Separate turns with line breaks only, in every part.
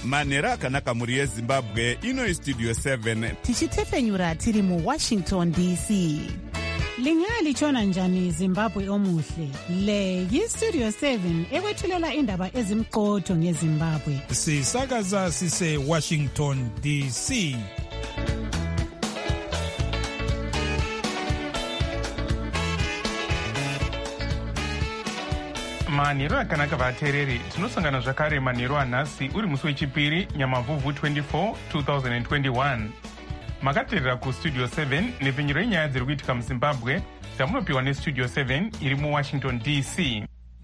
manhero akanaka mhuri yezimbabwe. Ino istudio 7
tichitefenyura tiri muWashington DC. Lingalitshona njani Zimbabwe omuhle? Le yiStudio 7 ekwethulela indaba ezimqotho ngeZimbabwe.
Sisakaza sise Washington DC.
manhero akanaka vateereri, tinosangana zvakare manhero anhasi uri musi wechipiri nyamavhuvhu 24 2021. makateerera kustudio 7 nepfenyuro yenyaya dziri kuitika muzimbabwe dzamunopiwa nestudio 7 iri muwashington DC.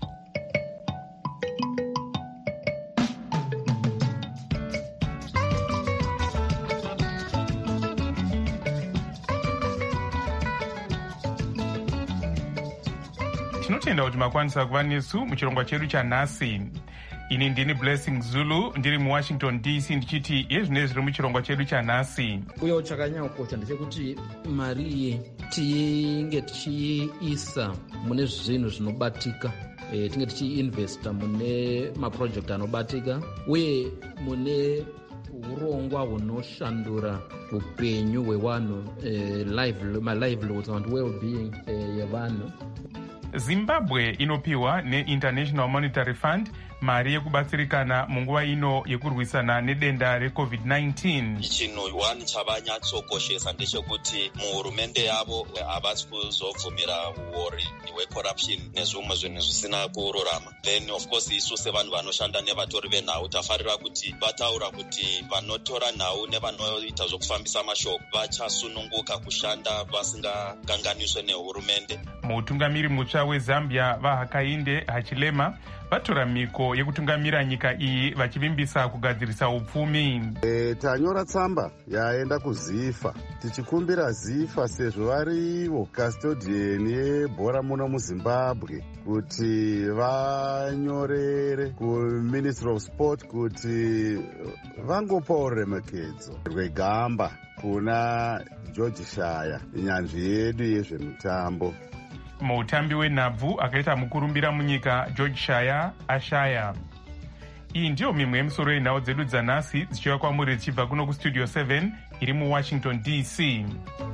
tinotenda kuti makwanisa kuva nesu muchirongwa chedu chanhasi. Ini ndini Blessing Zulu ndiri muWashington DC ndichiti yezvine zviri muchirongwa chedu chanhasi.
Uye chakanyakosha ndechekuti mari iyi tinge tichiisa mune zvinhu zvinobatika, tinge tichiinvesta mune maproject anobatika uye mune urongwa hunoshandura upenyu hwevanhu, livelihoods and well-being yevanhu.
Zimbabwe inopiwa neInternational Monetary Fund mari yekubatsirikana munguva ino yekurwisana nedenda reCovid-19.
Chinhu wani chavanyatsokoshesa ndechekuti muhurumende yavo havasi kuzobvumira uori hwecorruption nezvimwe zvinhu zvisina kururama. Then of course isu sevanhu vanoshanda nevatori venhau tafarira kuti vataura kuti vanotora nhau nevanoita zvokufambisa mashoko vachasununguka kushanda vasingakanganiswe nehurumende.
Mutungamiri mutsva weZambia vaHakainde Hichilema vatora mhiko yekutungamira nyika iyi vachivimbisa kugadzirisa upfumi.
Tanyora tsamba yaenda kuZIFA tichikumbira ZIFA sezvo varivo custodian yebhora muno muZimbabwe kuti vanyorere kuMinistry of Sport kuti vangopawo remekedzo rwegamba kuna George Shaya, nyanzvi yedu yezvemutambo.
Mutambi wenhabvu akaita mukurumbira munyika George Shaya ashaya. Iyi ndiyo mimwe yemisoro yenhau dzedu dzanhasi dzichiva kwamuri dzichibva kuno kustudio 7 iri muWashington DC.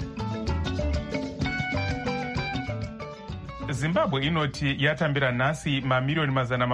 Zimbabwe inoti yatambira nhasi mamiliyoni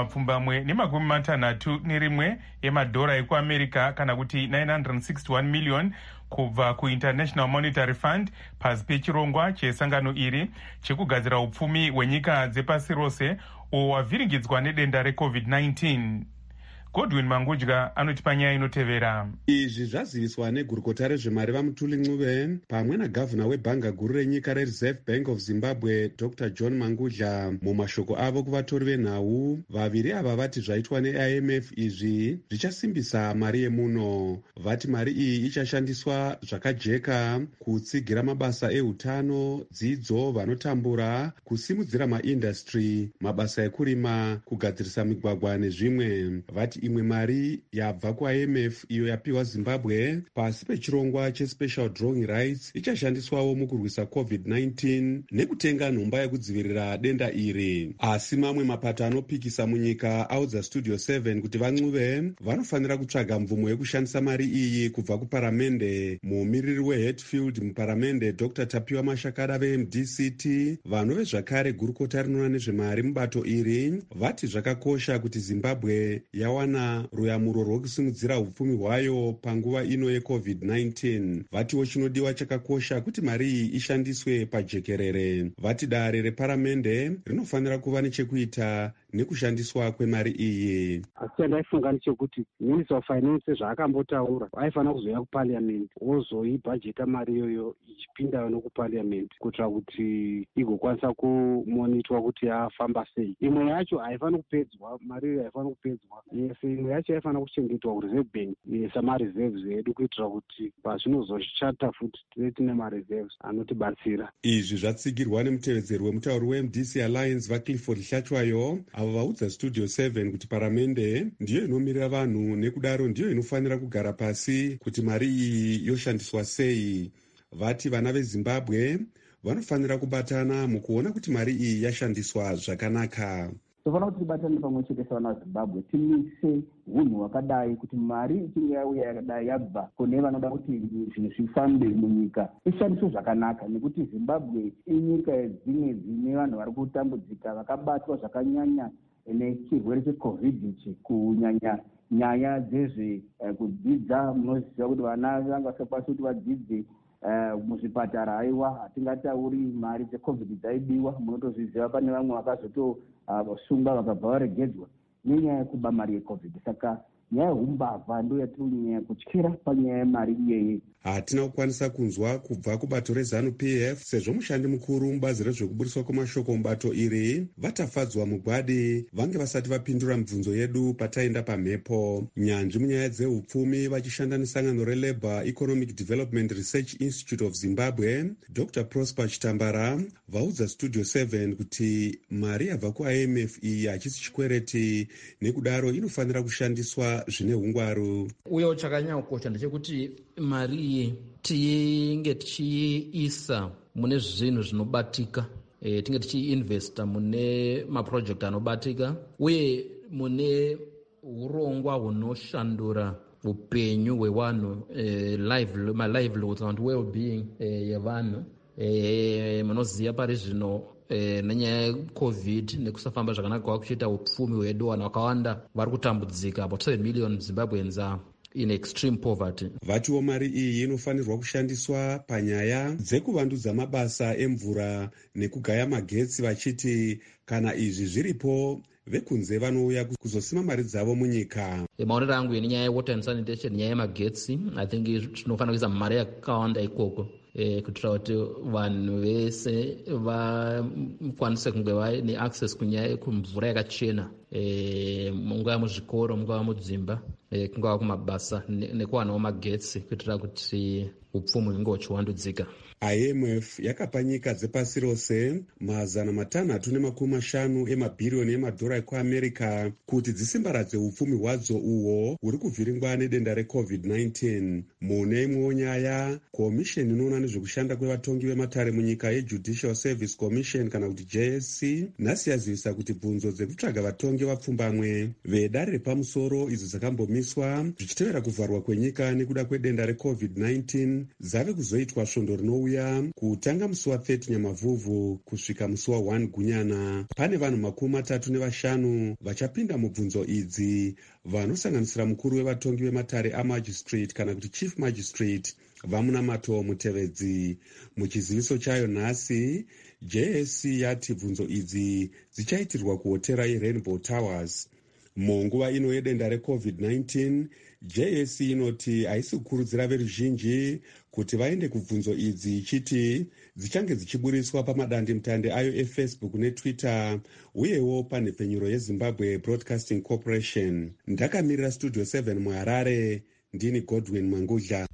661 emadhora ekuAmerica kana kuti 961 million kubva kuInternational Monetary Fund pasi pechirongwa chesangano iri chekugadzira upfumi hwenyika dzepasi rose uwo wavhiringidzwa nedenda reCovid-19. Godwin Mangudya anotipa nyaya inotevera.
Izvi zvaziviswa negurukota rezvemari vaMutuli Ncube pamwe nagavhuna webhanga guru renyika reReserve Bank of Zimbabwe Dr. John Mangudya. Mumashoko avo kuvatori venhau, vaviri ava vati zvaitwa neIMF izvi zvichasimbisa mari yemuno. Vati mari iyi ichashandiswa zvakajeka kutsigira mabasa ehutano, dzidzo, vanotambura, kusimudzira maindastry, mabasa ekurima, kugadzirisa migwagwa nezvimwe. Vati imwe mari yabva kuIMF iyo yapiwa Zimbabwe pasi pechirongwa cheSpecial Drawing Rights ichashandiswawo mukurwisa COVID-19 nekutenga nhomba yekudzivirira denda iri. Asi mamwe mapato anopikisa munyika audza Studio 7 kuti vaNcube vanofanira kutsvaga mvumo yekushandisa mari iyi kubva kuparamende. Mumiriri weHatfield muparamende Dr. Tapiwa Mashakada veMDCT vanove zvakare gurukota rinoona nezvemari mubato iri vati zvakakosha kuti Zimbabwe yawana ruyamuro rwokusimudzira upfumi hwayo panguva ino yeCovid-19. Vatiwo chinodiwa chakakosha kuti mari iyi ishandiswe pajekerere. Vati dare reparamende rinofanira kuva nechekuita nekushandiswa kwemari iyi.
Asi chandaifunga ndechekuti Minister of Finance zvaakambotaura aifanira kuzoya kuParliament wozoibhajeta mari iyoyo ichipinda nokupariamendi kuitira kuti igokwanisa kumonitwa kuti yafamba sei. Imwe yacho haifaniri kupedzwa, mari iyo haifaniri kupedzwa. Imwe yacho haifanira kuchengetwa kuReserve Bank samareserves edu kuitira kuti pazvinozoshata futi tive tine mareserves anotibatsira.
Izvi zvatsigirwa nemutevedzeri wemutauri weMDC Alliance vaClifford Hlachwayo avo vaudza Studio 7 kuti paramende ndiyo inomirira vanhu nekudaro ndiyo inofanira kugara pasi kuti mari iyi yoshandiswa sei. Vati vana veZimbabwe vanofanira kubatana mukuona kuti mari iyi yashandiswa zvakanaka.
tofanira kuti tibatane pamwe chete savana vazimbabwe timise unhu hwakadai kuti mari ichinge yauya yakadai yabva kune vanoda kuti zvinhu zvifambe munyika ishandiswe zvakanaka, nekuti zimbabwe inyika dzimwe dzine vanhu vari kutambudzika vakabatwa zvakanyanya nechirwere checovid ichi, kunyanya nyaya dzezvekudzidza. Munoziva kuti vana vanga vasakwanisa kuti vadzidze muzvipatara. Aiwa, hatingatauri mari dzecovid dzaidiwa. Munotozviziva pane vamwe vakazotosungwa vakabva varegedzwa nenyaya yekuba mari yecovid. Saka nyaya yehumbavha ndo yatirinyanya kutyira panyaya yemari iyeye.
Hatina kukwanisa kunzwa kubva kubato reZANU-PF sezvo mushandi mukuru mubazi rezvekuburiswa kwemashoko mubato iri vatafadzwa mugwadi vange vasati vapindura mibvunzo yedu pataenda pamhepo. Nyanzvi munyaya dzeupfumi vachishanda nesangano reLabour Economic Development Research Institute of Zimbabwe, Dr. Prosper Chitambara vaudza Studio 7 kuti mari yabva kuIMF iyi hachisi chikwereti, nekudaro inofanira kushandiswa zvine hungwaru.
Uyewo chakanyanya kukosha ndechekuti mari iyi tinge tichiisa mune zvinhu zvinobatika, tinge tichiinvesta mune maprojekti anobatika uye mune urongwa hunoshandura upenyu hwevanhu, livelihoods and well-being yevanhu. Munoziva pari zvino nenyaya yecovid nekusafamba zvakanaka kwakuchiita upfumi hwedu, vanhu vakawanda vari kutambudzika. About 7 million Zimbabweans are in extreme poverty.
Vatiwo mari iyi inofanirwa kushandiswa panyaya dzekuvandudza mabasa emvura nekugaya magetsi, vachiti kana izvi zviripo vekunze vanouya kuzosima mari dzavo munyika.
Maonero angu nenyaya yewater and sanitation, nyaya yemagetsi, I think tinofanira kuisa mari yakawanda ikoko kuitira kuti vanhu vese vakwanise kunge vaine access kunyaya yekumvura yakachena, mungava muzvikoro, mungava mudzimba, kungava kumabasa, nekuwanawo magetsi kuitira kuti upfumi hunge huchiwandudzika.
IMF yakapa nyika dzepasi rose $650 emabhiriyoni emadhora ekuAmerica kuti dzisimbaradze upfumi hwadzo uhwo huri kuvhiringwa nedenda reCovid-19. Mune imwewo nyaya, komisheni inoona nezvekushanda kwevatongi vematare munyika yeJudicial Service Commission kana kuti JSC nhasi yazivisa kuti bvunzo dzekutsvaga vatongi vapfumbamwe. Vedare repamusoro idzo dzakambomiswa zvichitevera kuvharwa kwenyika nekuda kwedenda reCovid-19 dzave kuzoitwa svondo rinouya kutanga musi wa30 Nyamavhuvhu kusvika musi wa1 Gunyana. Pane vanhu 35 vachapinda mubvunzo idzi, vanosanganisira mukuru wevatongi vematare amagistrate kana kuti chief magistrate Vamunamato Mutevedzi. Muchiziviso chayo nhasi, JSC yati bvunzo idzi dzichaitirwa kuhotera yeRainbow Towers. Munguva ino yedenda reCovid-19, JSC inoti haisi kukurudzira veruzhinji kuti vaende kubvunzo idzi, ichiti dzichange dzichiburiswa pamadandemutande ayo eFacebook neTwitter, uyewo panhepfenyuro yeZimbabwe Broadcasting Corporation. Ndakamirira Studio 7 muHarare, ndini Godwin Mangudla.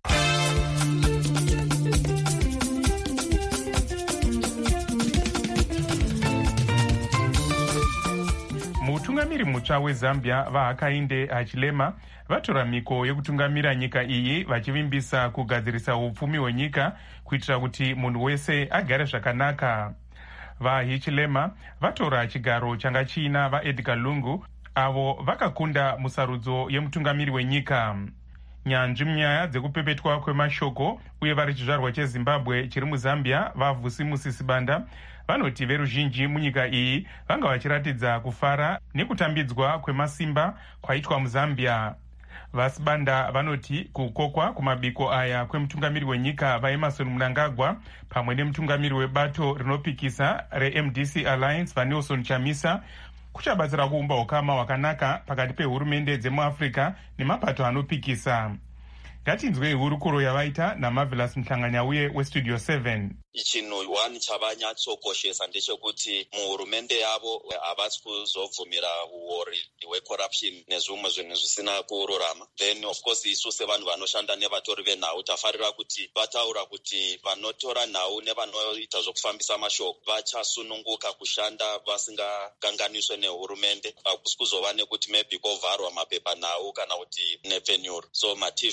Mutungamiri mutsva weZambia vaHakainde Hichilema vatora mhiko yekutungamira nyika iyi, vachivimbisa kugadzirisa upfumi hwenyika kuitira kuti munhu wese agare zvakanaka. VaHichilema vatora chigaro changa chiina vaEdgar Lungu avo vakakunda musarudzo yemutungamiri wenyika. Nyanzvi munyaya dzekupepetwa kwemashoko uye vari chizvarwa cheZimbabwe chiri muZambia vaVhusi Musisibanda vanoti veruzhinji munyika iyi vanga vachiratidza kufara nekutambidzwa kwemasimba kwaitwa muZambia. VaSibanda vanoti kukokwa kumabiko aya kwemutungamiri wenyika vaEmmerson Mnangagwa pamwe nemutungamiri webato rinopikisa reMDC Alliance vaNelson Chamisa kuchabatsira kuumba ukama hwakanaka pakati pehurumende dzemuAfrica nemapato anopikisa. Ngatinzwei hurukuro yavaita naMarvelous Mhlanganyauye weStudio 7.
Chinhu one chavanyatsokoshesa ndechekuti muhurumende yavo havasi kuzobvumira uori hwecorruption nezvimwe zvinhu zvisina kururama. Then of course isu sevanhu vanoshanda nevatori venhau tafarira kuti vataura kuti vanotora nhau nevanoita zvokufambisa mashoko vachasununguka kushanda vasingakanganiswe nehurumende. Hakusi kuzova nekuti maybe kovharwa mapepa nhau kana kuti nepfenyuro. So maTV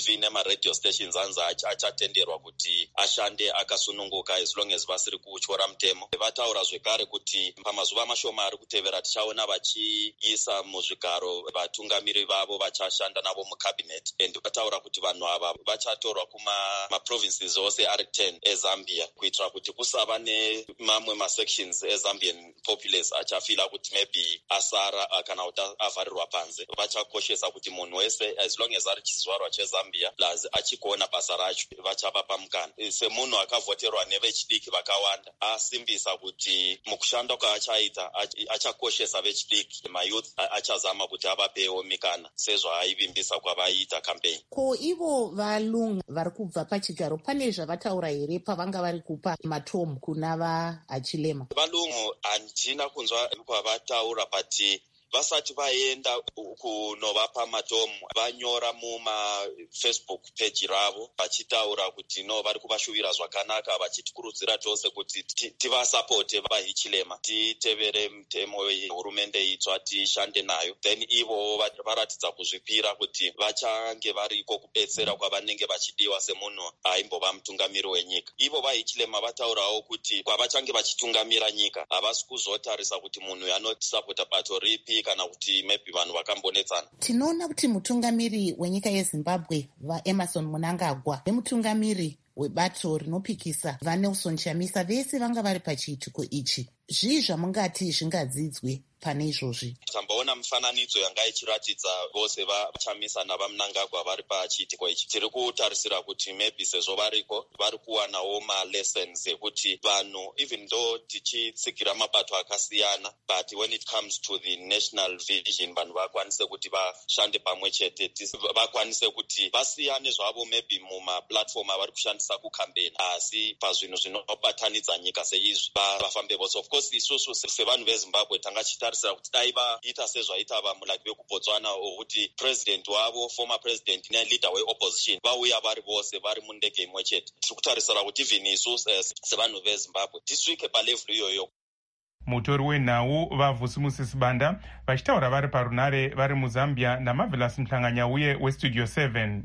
maradio stations anzi achatenderwa kuti ashande akasununguka as long as vasiri kutyora mutemo. Vataura zvekare kuti pamazuva mashoma ari kutevera tichaona vachiisa muzvigaro vatungamiri vavo vachashanda navo mucabinet, and vataura kuti vanhu ava vachatorwa kumaprovinces ose ari 10 eZambia kuitira kuti kusava nemamwe masections eZambian populace achafila kuti maybe asara kana kuti avharirwa panze. Vachakoshesa kuti munhu wese as long as ari chizvarwa cheZambia plus achikuona basa racho vachavapa mukana. Semunhu akavhoterwa nevechidiki vakawanda asimbisa kuti mukushanda kwaachaita achakoshesa vechidiki, mayouth achazama kuti avapewo mikana sezvo aivimbisa kwavaiita campaign.
Ko ivo valungu vari kubva pachigaro pane zvavataura here pavanga vari kupa matomu kuna vaHachilema?
Valungu handina kunzwa kwavataura, but vasati vaenda kunovapa matomu vanyora mumafacebook page ravo vachitaura kuti no vari kuvashuvira zvakanaka, vachitikurudzira tose kuti tivasapote vaHachilema, titevere mutemo hurumende itsva tishande nayo. Then ivo varatidza kuzvipira kuti vachange variko kubetsera kwavanenge vachidiwa semunhu aimbova mutungamiri wenyika. Ivo vaHachilema vataurawo kuti kwavachange vachitungamira nyika havasi kuzotarisa kuti munhu anotisapota bato ripi kana kuti maybe vanhu vakambonetsana.
Tinoona kuti mutungamiri wenyika yeZimbabwe vaEmmerson Mnangagwa nemutungamiri webato rinopikisa vaNelson Chamisa vese vanga vari pachiitiko ichi. Zvii zvamungati zvingadzidzwe pane izvozvi?
Tambaona mufananidzo yanga ichiratidza vose vaChamisa navaMnangagwa vari pachiitiko ichi. Tiri kutarisira kuti maybe sezvo variko vari kuwanawo malessons ekuti vanhu even though tichitsigira mabato akasiyana, but when it comes to the national vision vanhu vakwanise kuti vashande pamwe chete, vakwanise kuti vasiyane zvavo maybe mumaplatform avari kushandisa kucampaign, asi pazvinhu zvinobatanidza nyika seizvi vafambe vose. Of course isusu sevanhu veZimbabwe tanga chitarisira kuti dai vaita sezvaita vamulaki vekuBotswana kuti president wavo, former president neleader weopposition vauya vari vose vari mundege imwe chete. Tiri kutarisira kuti even isusu sevanhu veZimbabwe tisvike palevhuru iyoyo.
Mutori wenhau vaVusimusi Banda vachitaura vari parunare vari muZambia naMarvelous Mhlanganyauye weStudio 7.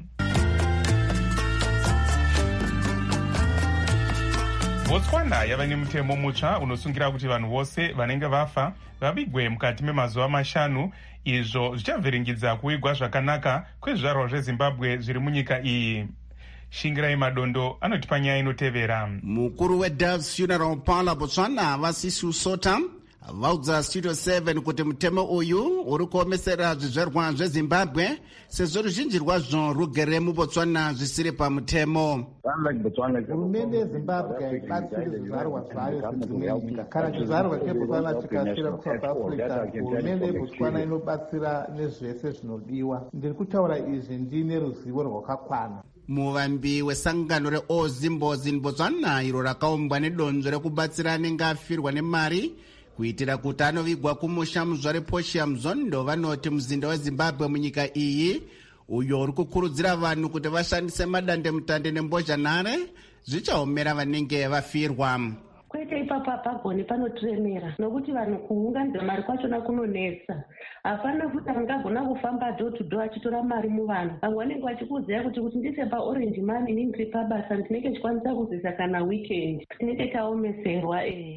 Botswana yava nemutemo mutsva unosungira kuti vanhu vose vanenge vafa vavigwe mukati memazuva 5. Izvo zvichavhiringidza kuvigwa zvakanaka kwezvizvarwa zveZimbabwe zviri munyika iyi. Shingirai Madondo anotipa nyaya inotevera.
Mukuru weDoves Funeral Parlour Botswana Vasisi Sota vaudza Studio 7 kuti mutemo uyu uri kuomesera zvizvarwa zveZimbabwe sezvo ruzhinji rwazvo rugere muBotswana zvisiri pamutemo.
Hurumende yeZimbabwe haibatsiri zvizvarwa zvayo sedzimwe nyika. Kana chizvarwa cheBotswana chikasvira kuSouth Africa, hurumende yeBotswana inobatsira nezvese zvinodiwa. Ndiri kutaura izvi ndine ruzivo rwakakwana.
Muvambi wesangano reOzimbozi in Botswana iro rakaumbwa nedonzvo rekubatsira anenge afirwa nemari kuitira kuti anovigwa kumusha muzvare Portia Mzondo vanoti muzinda weZimbabwe munyika iyi, uyo uri kukurudzira vanhu kuti vashandise madandemutande nembozhanhare zvichaomera vanenge vafirwa.
Kwete ipapa pagoni panotiremera nokuti vanhu kuunganidza mari kwachona kunonetsa. Hapana kuti angagona kufamba door to door achitora mari muvanhu. Vamwe vanenge vachikuziva kuti ndise paorange money ndiri pabasa ndinenge chikwanisa kuzisa kana weekend. Tinenge taomeserwa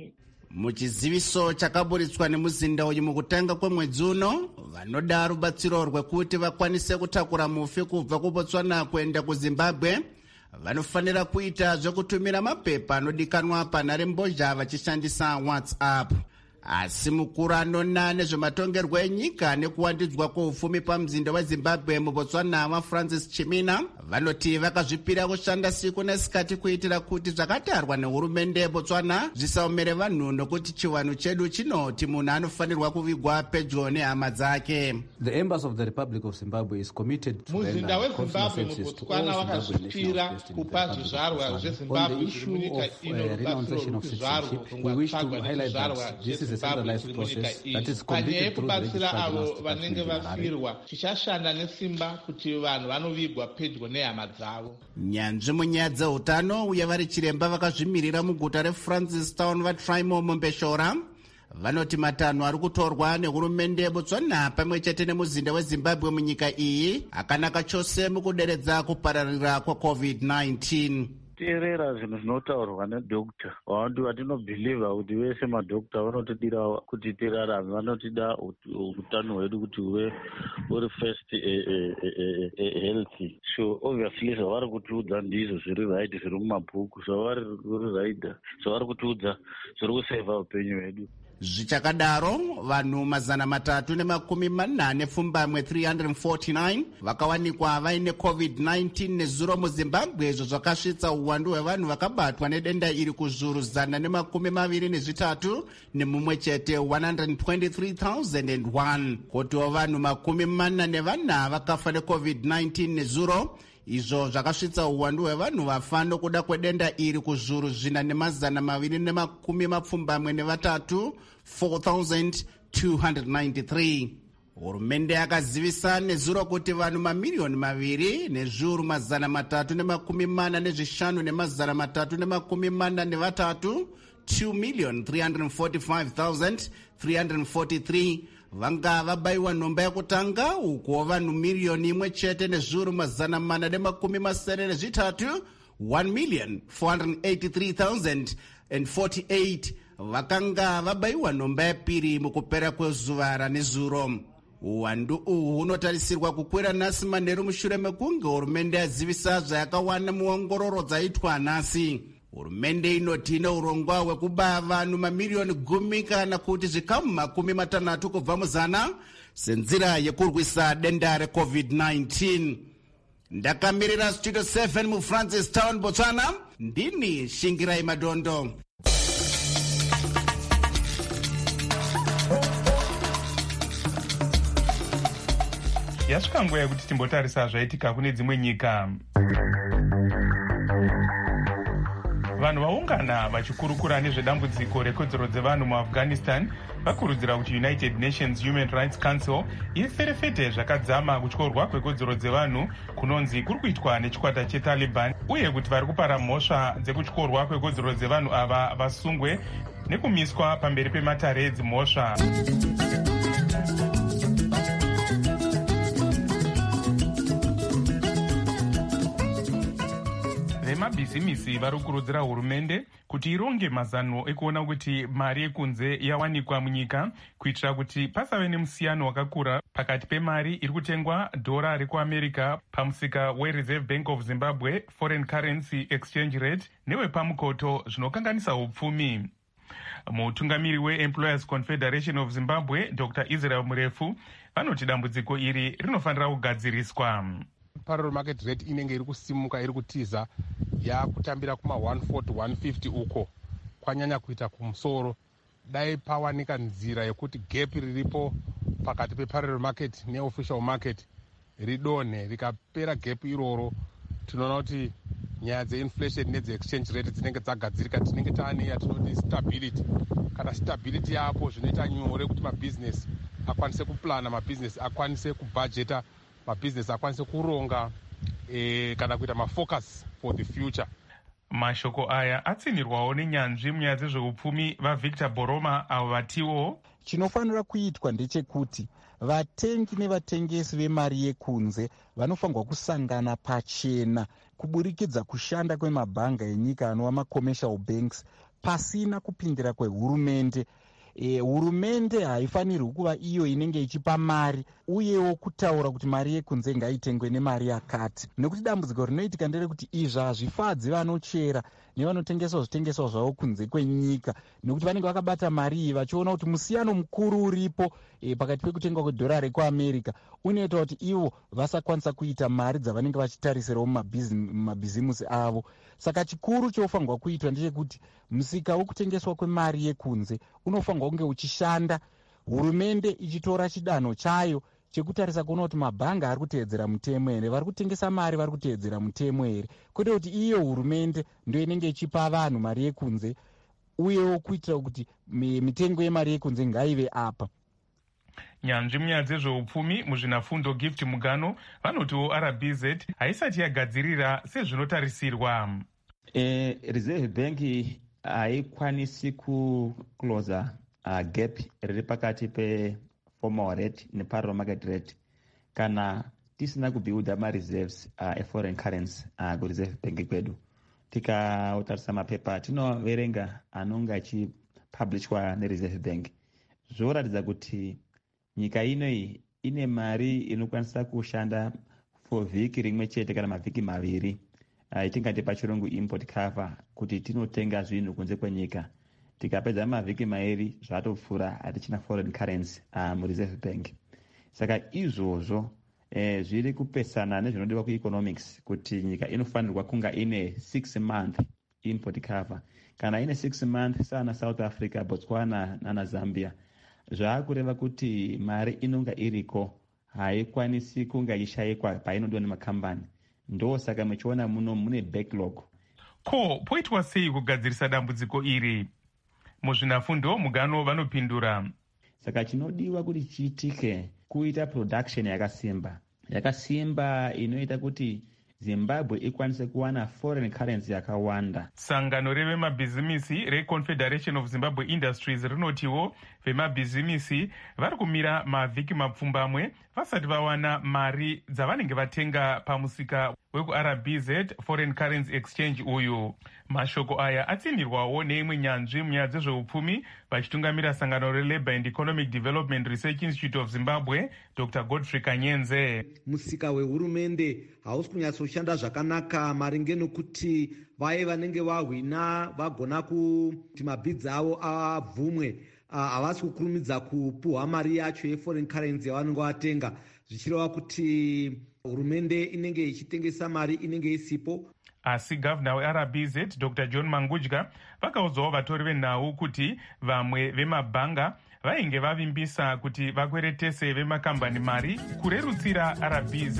Muchiziviso chakaburitswa nemuzinda uyu mukutanga kwemwedzi uno, vanoda rubatsiro rwekuti vakwanise kutakura mufi kubva kuBotswana kuenda kuZimbabwe vanofanira kuita zvekutumira mapepa anodikanwa panharembozha vachishandisa WhatsApp. Asi mukuru anona nezvematongerwo enyika nekuwandidzwa kwoupfumi pamuzinda weZimbabwe muBotswana vaFrancis Chimina vanoti vakazvipira kushanda siku nesikati kuitira kuti zvakatarwa nehurumende yeBotswana zvisaomere vanhu nokuti chiwanhu chedu chinoti munhu anofanirwa kuvigwa pedyo nehama dzake.
The Embassy of the Republic of Zimbabwe is committed to
muzinda weZimbabwe muBotswana vakazvipira kupa zvizvarwa zveZimbabwe zviri munyika ino rubatsiro rwezvizvarwa rwakatsvagwa nezvizvarwa
centralized process that is completed through the
avo vanenge vafirwa chichashanda nesimba kuti vanhu vanovigwa pedyo nehama dzavo.
Nyanzvi munyaya dzeutano uye vari chiremba vakazvimirira muguta reFrancistown vaTrimo Mombeshora vanoti matanho ari kutorwa nehurumende yebotswana pamwe chete nemuzinda wezimbabwe munyika iyi akanaka chose mukuderedza kupararira kweCovid-19.
teerera zvinhu zvinotaurwa nedokta watinobhilivha kuti vese madokta vanotidira kuti tirarame, vanotida utano hwedu kuti uve uri first healthy. So obviously zvavari kutiudza ndizvo zviri right, zviri mumabhuku, zvavari right, zvavari kutiudza zviri kusevha upenyu hwedu.
Zvichakadaro vanhu 349 vakawanikwa vaine COVID-19 nezuro muZimbabwe, izvo zvakasvitsa uwandu hwevanhu vakabatwa nedenda iri kuzviuru 123 nemumwe chete 123,001. Kotiwo vanhu 44 vakafa neCovid-19 nezuro, izvo zvakasvitsa uwandu hwevanhu vafa nokuda kwedenda iri kuzviuru 4,223 4,293. Hurumende yakazivisa nezuro kuti vanhu mamiliyoni 2 nezviuru 345,343 2,345,343 vanga vabayiwa nhomba yekutanga, uko vanhu miliyoni 1 chete nezviuru 493 1,483,048 vakanga vabayiwa nhomba yepiri mukupera kwezuva ranezuro. Uwandu uhu hunotarisirwa kukwira nhasi manheru mushure mekunge hurumende yazivisa zvayakawana muongororo dzaitwa nhasi. Hurumende inoti ine urongwa hwekubaya vanhu mamiliyoni 10 kana kuti zvikamu 60 kubva muzana senzira yekurwisa denda reCovid-19. Ndakamirira Studio 7 muFrancistown, Botswana, ndini Shingirai Madondo.
Yasvika nguva yekuti timbotarisa zvaitika kune dzimwe nyika. Vanhu vaungana vachikurukura nezvedambudziko rekodzero dzevanhu muAfghanistan vakurudzira kuti United Nations Human Rights Council iferefete zvakadzama kutyorwa kwekodzero dzevanhu kunonzi kuri kuitwa nechikwata cheTaliban, uye kuti vari kupara mhosva dzekutyorwa kwekodzero dzevanhu ava vasungwe nekumiswa pamberi pematare edzimhosva. Vemabhizimisi vari kukurudzira hurumende kuti ironge mazano ekuona kuti mari yekunze yawanikwa munyika, kuitira kuti pasave nemusiyano wakakura pakati pemari iri kutengwa dhora rekuAmerica pamusika weReserve Bank of Zimbabwe Foreign Currency Exchange Rate newepamukoto, zvinokanganisa upfumi. Mutungamiri weEmployers Confederation of Zimbabwe Dr. Israel Murefu vanoti dambudziko iri rinofanira kugadziriswa.
Parallel market rate inenge iri kusimuka, iri kutiza yakutambira kuma 140 150 uko kwanyanya kuita kumusoro. Dai pawanika nzira yekuti gap riripo pakati peparallel market neofficial market ridonhe, rikapera gap iroro, tinoona kuti nyaya dzeinflation nedzeexchange rate dzinenge dzagadzirika, tinenge taane yatinoti stability. Kana stability yapo zvinoita nyore kuti mabhizinesi akwanise kuplana, mabhizinesi akwanise kubhajeta, mabhizinesi akwanise kuronga kana kuita mafocus for the future.
Mashoko aya atsinirwawo nenyanzvi munyaya dzezveupfumi vaVictor Boroma, avo vatiwo
chinofanira kuitwa ndechekuti vatengi nevatengesi vemari yekunze vanofanirwa kusangana pachena kuburikidza kushanda kwemabhanga enyika anova macommercial banks pasina kupindira kwehurumende. Hurumende haifanirwi kuva iyo inenge ichipa mari uyewo kutaura kuti mari yekunze ngaitengwe nemari yakati, nekuti dambudziko rinoitika nderekuti izvi hazvifadzi vanochera nevanotengesawo zvitengeswa zvavo kunze kwenyika, nekuti vanenge vakabata mari iyi vachiona kuti musiyano mukuru uripo pakati pekutengwa kwedhora rekuAmerica unoita kuti ivo vasakwanisa kuita mari dzavanenge vachitarisirawo mumabhizimusi avo. Saka chikuru chofanirwa kuitwa ndechekuti musika wekutengeswa kwemari yekunze unofanirwa kunge uchishanda, hurumende ichitora chidanho chayo chekutarisa kuona kuti mabhanga ari kuteedzera mutemo here, vari kutengesa mari vari kuteedzera mutemo here, kwete kuti iyo hurumende ndio inenge ichipa vanhu mari yekunze uyewo kuitira kuti mitengo yemari yekunze ngaive apa.
Nyanzvi munyaya dzezveupfumi muzvinafundo Gift Mugano vanotiwo RBZ haisati yagadzirira sezvinotarisirwa.
Reserve Bank haikwanisi kuclosa gap riri pakati peformal rate neparallel market rate kana tisina kubuilda mareserves eforeign currency kureserve bank kwedu. Tikatarisa mapepa tinoverenga anonga achipublishwa nereserve bank, zvoratidza kuti nyika inoyi ine mari inokwanisa kushanda for vhiki rimwe chete kana mavhiki maviri, itingati pachirungu import cover, kuti tinotenga zvinhu kunze kwenyika. Tikapedza mavhiki mairi zvatopfuura hatichina foreign currency mureserve bank. Saka izvozvo zviri kupesana nezvinodiwa kueconomics kuti nyika inofanirwa kunga ine 6 month import cover. Kana ine 6 month sana South Africa, Botswana nana Zambia, zvaakureva kuti mari inonga iriko haikwanisi kunga ishayikwa painodiwa nemakambani. Ndo saka muchiona muno mune backlog.
Ko poitwa sei kugadzirisa dambudziko iri? Muzvinafundo Mugano vanopindura.
Saka chinodiwa kuti chiitike kuita production yakasimba inoita kuti Zimbabwe ikwanise kuwana foreign currency yakawanda.
Sangano revemabhizimisi reConfederation of Zimbabwe Industries rinotiwo vemabhizimisi vari kumira mavhiki mapfumbamwe vasati vawana mari dzavanenge vatenga pamusika wekuRBZ Foreign Currency Exchange uyu. Mashoko aya atsindirwawo neimwe nyanzvi munyaya dzezveupfumi vachitungamira sangano reLabour and Economic Development Research Institute of Zimbabwe, Dr. Godfrey Kanyenze.
Musika wehurumende hausi kunyatsoshanda zvakanaka maringe nokuti vaye vanenge vahwina vagona kuti mabhidzi avo abvumwe, havasi kukurumidza kupuhwa mari yacho yeforeign currency yavanenge vatenga, zvichireva kuti hurumende inenge ichitengesa mari inenge isipo.
Asi gavana weRBZ Dr. John Mangudya vakaudzawo vatori venhau kuti vamwe vemabhanga vainge vavimbisa kuti vakweretese vemakambani mari kurerutsira RBZ.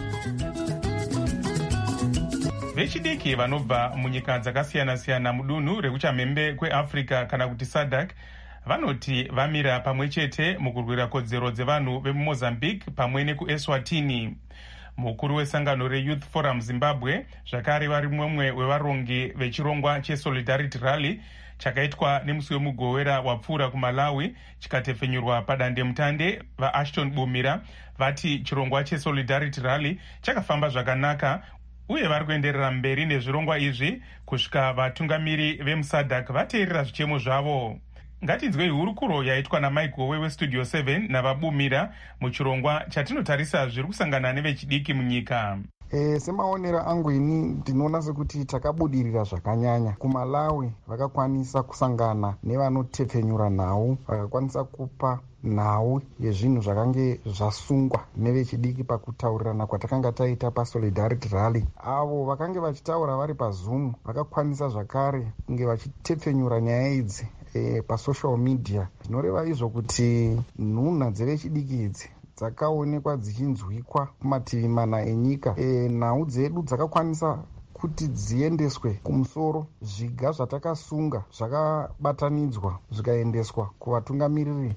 Vechidiki vanobva munyika dzakasiyana-siyana mudunhu rekuchamhembe kweAfrica kana kuti SADC vanoti vamira pamwe chete mukurwira kodzero dzevanhu vemuMozambique pamwe nekuEswatini. Mukuru wesangano reYouth Forum Zimbabwe zvakare vari mumwe wevarongi vechirongwa cheSolidarity Rally chakaitwa nemusi wemugowera wapfuura kuMalawi chikatepfenyurwa padandemutande. VaAshton Bumira vati chirongwa cheSolidarity Rally chakafamba zvakanaka uye vari kuenderera mberi nezvirongwa izvi kusvika vatungamiri vemuSADC vateerera zvichemo zvavo. Ngatinzwei hurukuro yaitwa naMichael weStudio 7 navabumira muchirongwa chatinotarisa zviri kusangana nevechidiki munyika.
Semaonero angu ini ndinoona sekuti takabudirira zvakanyanya. kuMalawi vakakwanisa kusangana nevanotepfenyura nhau, vakakwanisa kupa nhau yezvinhu zvakange zvasungwa nevechidiki pakutaurirana kwatakanga taita paSolidarity Rally. Avo vakange vachitaura vari paZoom vakakwanisa zvakare kunge vachitepfenyura nyaya idzi pasocial media. Zvinoreva izvo kuti nhunha dzevechidiki idzi dzakaonekwa dzichinzwikwa kumativi mana enyika. Nhau dzedu dzakakwanisa kuti dziendeswe kumusoro. Zviga zvatakasunga zvakabatanidzwa zvikaendeswa kuvatungamiriri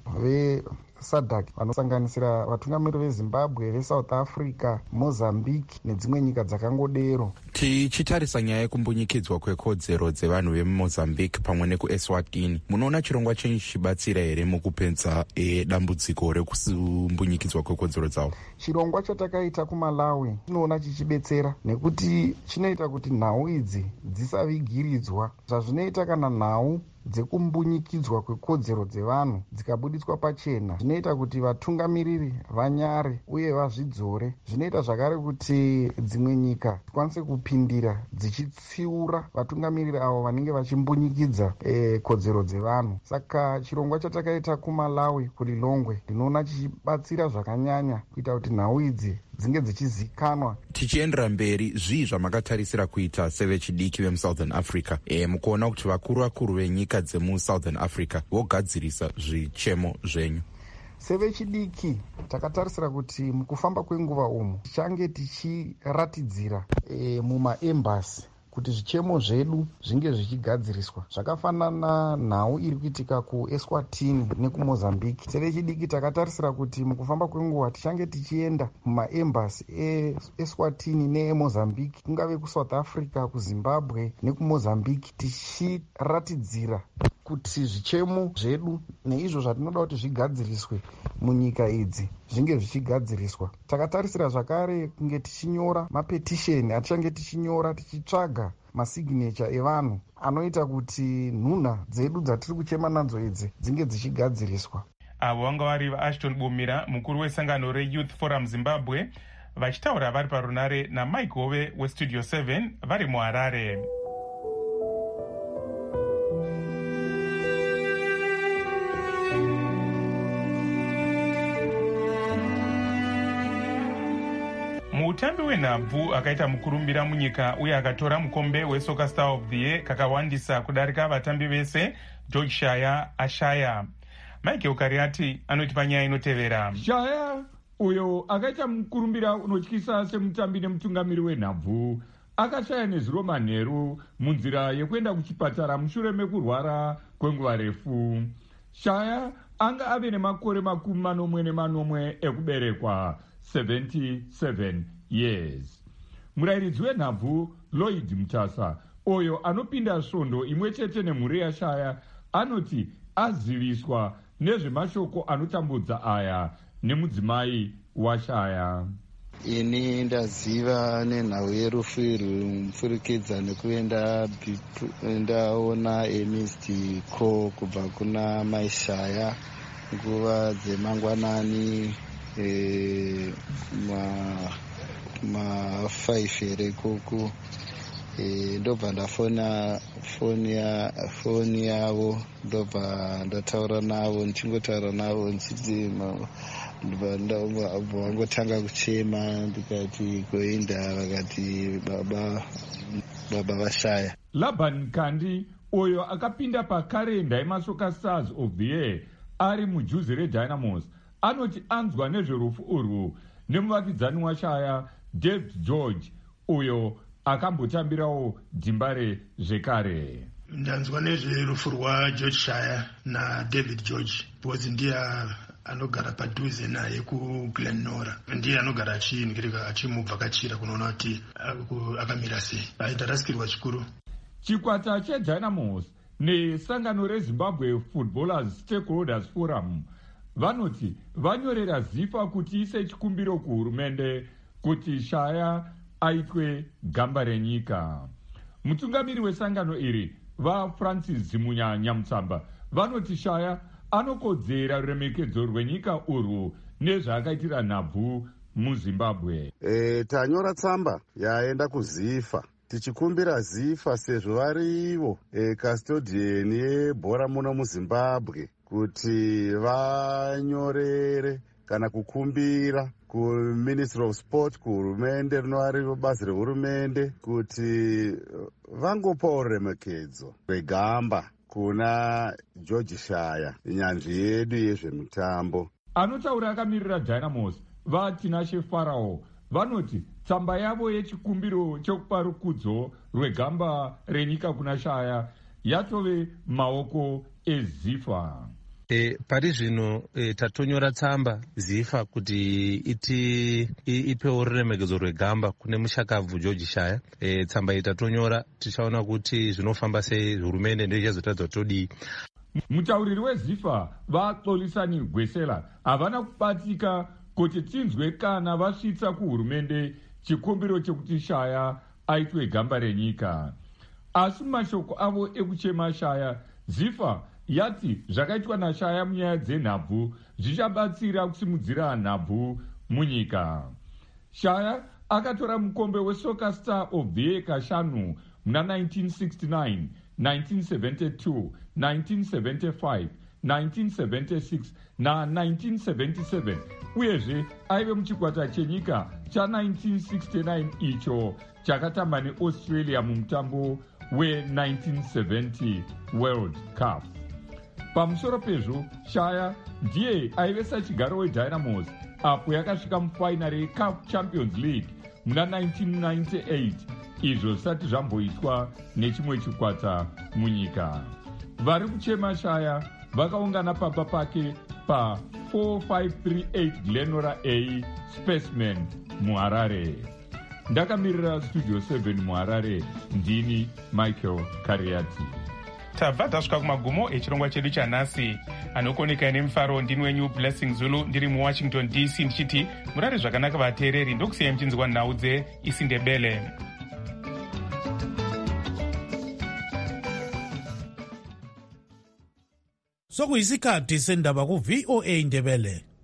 veSADC vanosanganisira vatungamiriri veZimbabwe, veSouth Africa, Mozambique nedzimwe nyika dzakangodero.
Tichitarisa nyaya yekumbunyikidzwa kwekodzero dzevanhu vemuMozambique pamwe nekuEswatini, munoona chirongwa chenyu chichibatsira here mukupedza dambudziko rekumbunyikidzwa kwekodzero dzavo?
Chirongwa chatakaita kuMalawi chinoona chichibetsera nekuti chinoita kuti nhau idzi dzisavigiridzwa. Zvazvinoita kana nhau dzekumbunyikidzwa kwekodzero dzevanhu dzikabuditswa pachena, zvinoita kuti vatungamiriri vanyare uye vazvidzore. Zvinoita zvakare kuti dzimwe nyika dzikwanise kupindira dzichitsiura vatungamiriri avo vanenge vachimbunyikidza kodzero dzevanhu. Saka chirongwa chatakaita kuMalawi kuLilongwe ndinoona chichibatsira zvakanyanya kuita kuti nhau idzi dzinge dzichizikanwa.
Tichiendera mberi, zvii zvamakatarisira kuita sevechidiki vemuSouthern Africa mukuona kuti vakuru venyika dzemuSouthern Africa vogadzirisa zvichemo zvenyu?
Sevechidiki takatarisira kuti mukufamba kwenguva umu tichange tichiratidzira mumaembasi kuti zvichemo zvedu zvinge zvichigadziriswa. Zvakafanana nhau iri kuitika kuEswatini nekuMozambique. Sevechidiki takatarisira kuti mukufamba kwenguva tichange tichienda mumaembasi eEswatini neeMozambique, kungave kuSouth Africa, kuZimbabwe nekuMozambique, tichiratidzira kuti zvichemo zvedu neizvo zvatinoda kuti zvigadziriswe munyika idzi zvinge zvichigadziriswa. Takatarisira zvakare kunge tichinyora mapetisheni atichange tichinyora tichitsvaga masignature evanhu anoita kuti nhunha dzedu dzatiri kuchema nadzo idzi dzinge dzichigadziriswa.
Avo vanga vari vaashton Bumira, mukuru wesangano reYouth Forum Zimbabwe, vachitaura vari parunare naMike Hove weStudio 7 vari muHarare. Mutambi wenhabvu akaita mukurumbira munyika uye akatora mukombe weSoccer Star of the Year kakawandisa kudarika vatambi vese, George Shaya ashaya. Michael Kariati anoti panyaya inotevera.
Shaya uyo akaita mukurumbira unotyisa semutambi nemutungamiri wenhabvu akashaya nezuro manheru munzira yekuenda kuchipatara mushure mekurwara kwenguva refu. Shaya anga ave nemakore 40 ekuberekwa, 77 years. Murayiridzi wenhabvu Lloyd Mutasa oyo anopinda svondo imwe chete nemhuri yaShaya anoti aziviswa nezvemashoko anotambudza aya nemudzimai waShaya.
Ini ndaziva nenhau yerufu rumupfurikidza nekuenda ndaona eMist call kubva kuna maishaya nguva dzemangwanani ma5 here kuku. Ndobva ndafona foni yavo, ndobva ndataura navo, ndichingotaura navo ndichiti vangotanga kuchema, ndikati koenda, vakati baba vashaya.
Laban Kandi uyo akapinda pakarenda yeMaSoccer Stars of the Year ari mujuzi reDynamos anoti anzwa nezverufu urwu nemuvakidzani waShaya David George uyo akambotambirawo dhimbare zvekare.
Ndanzwa nezverufu rwaGeorge Shaya naDavid George because ndiye anogara padhuze naye kuGlenora, ndiye anogara achiningirika achimubvakachira kunoona kuti akamira sei. Ndarasikirwa chikuru.
Chikwata cheDynamos nesangano reZimbabwe Footballers Stakeholders Forum vanoti vanyorera zifa kuti ise chikumbiro kuhurumende kuti Shaya aitwe gamba renyika. Mutungamiri wesangano iri vaFrancis Zimunya Nyamutsamba vanoti Shaya anokodzera ruremekedzo rwenyika urwu nezvaakaitira nhabvu muZimbabwe.
Tanyora tsamba yaenda kuZifa tichikumbira Zifa sezvo varivo custodian yebhora muno muZimbabwe kuti vanyorere kana kukumbira kuMinistry of Sport, kuhurumende rinovari bazi rehurumende, kuti vangopawo ruremekedzo rwegamba kuna George Shaya, nyanzvi yedu yezvemutambo.
Anotaura akamirira Dynamos vaTinashe Farao vanoti tsamba yavo yechikumbiro chekupa rukudzo rwegamba renyika kuna Shaya yatove maoko eZifa.
Pari zvino tatonyora tsamba Zifa kuti ipewo ruremekedzo rwegamba kune mushakabvu George Shaya. Tsamba iyi tatonyora tichaona kuti zvinofamba sei, hurumende ndiyo ichazotadza kuti todii.
Mutauriri weZifa vaXolisani Gwesela havana kubatika kuti tinzwe kana vasvitsa kuhurumende chikumbiro chekuti Shaya aitwe gamba renyika. Asi mashoko avo ekuchema Shaya, Zifa yati zvakaitwa naShaya munyaya dzenhabvu zvichabatsira kusimudzira nhabvu munyika. Shaya akatora mukombe weSoccer Star of the Year kashanu muna 1969, 1972, 1975, 1976 na1977 uyezve aive muchikwata chenyika cha1969 icho chakatamba neAustralia mumutambo we1970 World Cup. Pamusoro pezvo, Shaya ndiye aive sachigaro weDynamos apo yakasvika mufainari yeCAF Champions League muna 1998, izvo zvisati zvamboitwa nechimwe chikwata munyika. Vari kuchema Shaya vakaungana pamba pake pa4538 Glenora A Spaceman muHarare. Ndakamirira Studio 7 muHarare, ndini Michael Kariati.
tabva tasvika kumagumo echirongwa chedu chanhasi. Anokoneka nemufaro ndini wenyu Blessing Zulu ndiri muWashington DC ndichiti murare zvakanaka vateereri, ndokusiyai muchinzwa nhau dzeIsindebele.
Sokuyisikhathi sendaba ku VOA Ndebele.